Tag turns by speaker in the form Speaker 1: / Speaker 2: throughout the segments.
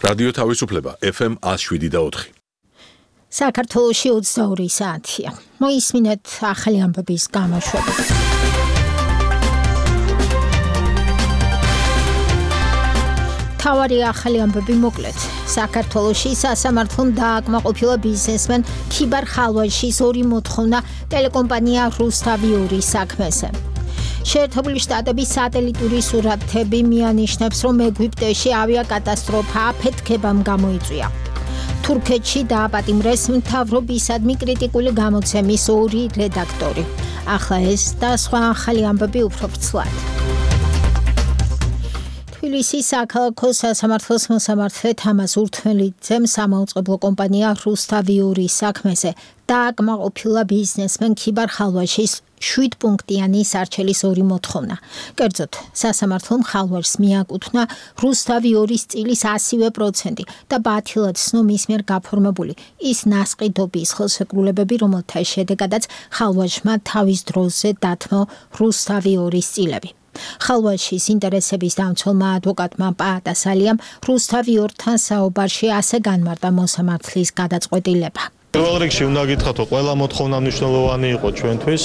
Speaker 1: რადიო თავისუფლება FM 107.4.
Speaker 2: საქართველოში 22 საათია. მოისმინეთ ახალი ამბების გამოშვება. თავარი ახალი ამბები მოკლედ. საქართველოში სასამართლომ დააკმაყოფილა ბიზნესმენ ქიბარ ხალვაშის 2 მოთხოვნა ტელეკომპანია რუსთავიურის საქმეზე. შეერთებული შტატების სატელიტური სურათები მიანიშნებს, რომ ეგვიპტეში ავიაკატასტროფა აფეთქებამ გამოიწვია. თურქეთში დააპატიმრეს მთავრობისადმი კრიტიკული გამოცემის 2 რედაქტორი. ახლა ეს და სხვა ახალი ამბები უფრო ვრცლად. თბილისის საქალაქო სასამართლოს მოსამართლე თამაზ ურთმელიძემ სამაუწყებლო კომპანია რუსთავიურის საქმეზე დააკმაყოფილა ბიზნესმენ ქიბარ ხალვაშის 7 პუნქტიანი სარჩელის 2 მოთხოვნა. კერძოდ, სასამართლომ ხალვაშს მიაკუთვნა რუსთავიურის წილის 100% და ბათილად სნო მის მიერ გაფორმებული ის ნასყიდობის ხელშეკრულებები, რომელთა შედეგადაც ხალვაშმა თავის დროზე დათმო რუსთავიურის წილები. ხალვაშის ინტერესების დამცველმა ადვოკატმა პაატასალიამ რუსთავიურთან საუბარში ასე განმარტა მოსამართლის გადაწყვეტილება.
Speaker 3: პირველ რიგში უნდა გითხრათ, რომ ყველა მოთხოვნა მნიშვნელოვანი იყო ჩვენთვის.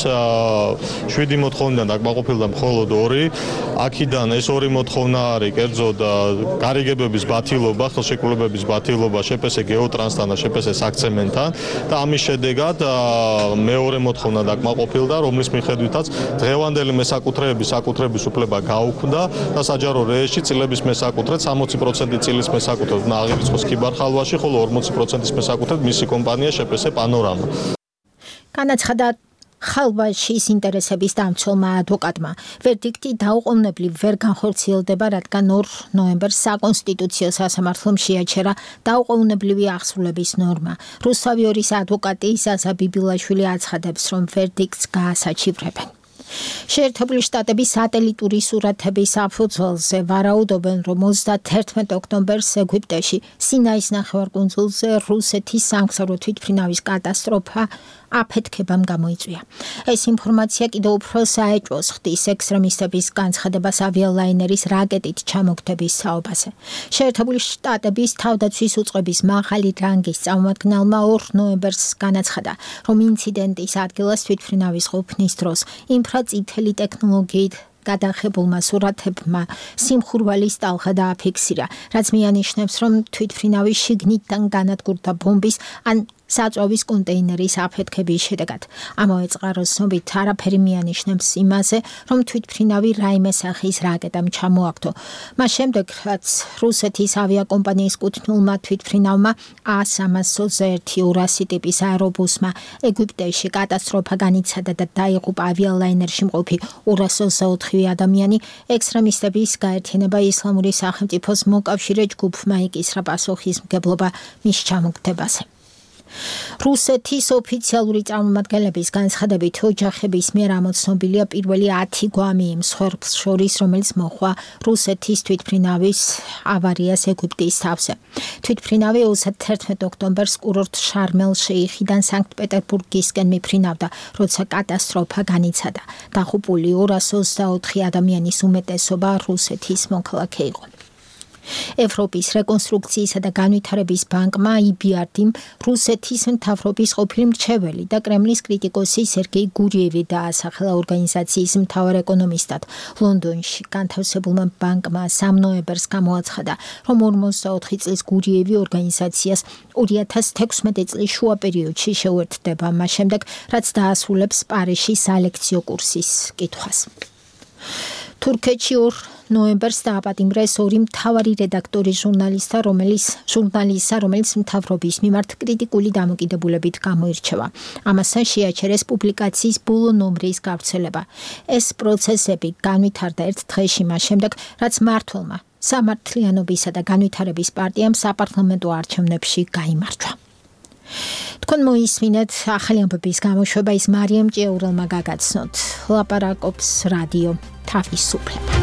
Speaker 3: 7 მოთხოვნიდან დაკმაყოფილდა მხოლოდ 2. აქედან ეს 2 მოთხოვნა არის კერძოდ გარიგებების ბათილობა, ხელშეკრულებების ბათილობა შპს გეოტრანსთან და შპს საქცემენტთან და ამის შედეგად მეორე მოთხოვნა დაკმაყოფილდა, რომლის მიხედვითაც დღევანდელი მესაკუთრეების საკუთრების უფლება გაუქმდა და საჯარო რეესში წილების მესაკუთრედ 60% წილის მესაკუთრედ უნდა აღირიცხოს ქიბარ ხალვაში, ხოლო 40% მესაკუთრედ მისი კომპანია შპს პანორამა.
Speaker 2: განაცხადა ხალვაშის ინტერესების დამცველმა ადვოკატმა. ვერდიქტი დაუყოვნებლივ ვერ განხორციელდება, რადგან 2 ნოემბერს საკონსტიტუციო სასამართლომ შეაჩერა დაუყოვნებლივი აღსრულების ნორმა. რუსთავიურის ადვოკატი ზაზა ბიბილაშვილი აცხადებს, რომ ვერდიქტს გაასაჩივრებენ. შეერთებული შტატების სატელიტური სურათების საფუძველზე ვარაუდობენ, რომ 31 ოქტომბერს ეგვიპტეში სინაის ნახევარკუნძულზე რუსეთის სამგზავრო თვითმფრინავის კატასტროფა აფეთქებამ გამოიწვია. ეს ინფორმაცია კიდევ უფრო საეჭვოს ხდის ექსტრემისტების განცხადებას ავიალაინერის რაკეტით ჩამოგდების საუბაზე. შეერთებული შტატების თავდაცვის უწყების მაღალი რანგის წარმომადგენელმა 2 ნოემბერს განაცხადა, რომ ინციდენტის ადგილას თვითმფრინავის ყოფნის დროს წითელი ტექნოლოგიით გადახებულმა სურათებმა სიმხურვალის ტალღა დააფიქსირა, რაც მიანიშნებს, რომ თვითმფრინავის შიგნიდან განადგურდა ბომბის ან საწვავის კონტეინერის აფეთქების შედეგად. ამავე წყაროს ცნობით არაფერი მიანიშნებს იმაზე, რომ თვითმფრინავი რაიმე სახის რაკეტამ ჩამოაგდო. მას შემდეგ, რაც რუსეთის ავიაკომპანიის კუთვნილმა თვითმფრინავმა A321 ურასი ტიპის აერობუსმა ეგვიპტეში კატასტროფა განიცადა და დაიღუპა ავიალაინერში მყოფი 224 ადამიანი, ექსტრემისტების გაერთიანება ისლამური სახელმწიფოს მოკავშირე ჯგუფმა იკისრა პასუხისმგებლობა მის ჩამოგდებაზე. რუსეთის ოფიციალური წარმომადგენლების განცხადებით ოჯახების მიერ ამოცნობილია პირველი 10 გვამი იმ მსხვერპლს შორის, რომელიც მოჰყვა რუსეთის თვითმფრინავის ავარიას ეგვიპტის თავზე. თვითმფრინავი 31 ოქტომბერს კურორტ შარმელ-შეიხიდან სანქტ-პეტერბურგისკენ მიფრინავდა, როცა კატასტროფა განიცადა. დაღუპული 224 ადამიანის უმეტესობა რუსეთის მოქალაქე იყო. ევროპის რეკონსტრუქციისა და განვითარების ბანკმა EBRD-მ რუსეთის მთავრობის ყოფილი მრჩეველი და კრემლის კრიტიკოსი სერგეი გურიევი დაასახელა ორგანიზაციის მთავარ ეკონომისტად. ლონდონში განთავსებულმა ბანკმა 3 ნოემბერს გამოაცხადა, რომ 44 წლის გურიევი ორგანიზაციას 2016 წლის შუა პერიოდში შეუერთდება, მას შემდეგ, რაც დაასრულებს პარიზში სალექციო კურსის კითხვას. თურქეთში 2 ნოემბერს დააპატიმრეს 2 მთავარი რედაქტორი ჟურნალისტა, რომელიც მთავრობის მიმართ კრიტიკული დამოკიდებულებით გამოირჩევა. ამასთან შეაჩერეს პუბლიკაციის ბოლო ნომრის გავრცელება. ეს პროცესები განვითარდა ერთ დღეში მას შემდეგ, რაც მმართველმა სამართლიანობისა და განვითარების პარტიამ საპარლამენტო არჩევნებში გაიმარჯვა. თქვენ მოისმინეთ ახალი ამბების გამოშვება, ის მარიამ ჭიაურელმა გაგაცნოთ. ლაპარაკობს რადიო თავისუფლება.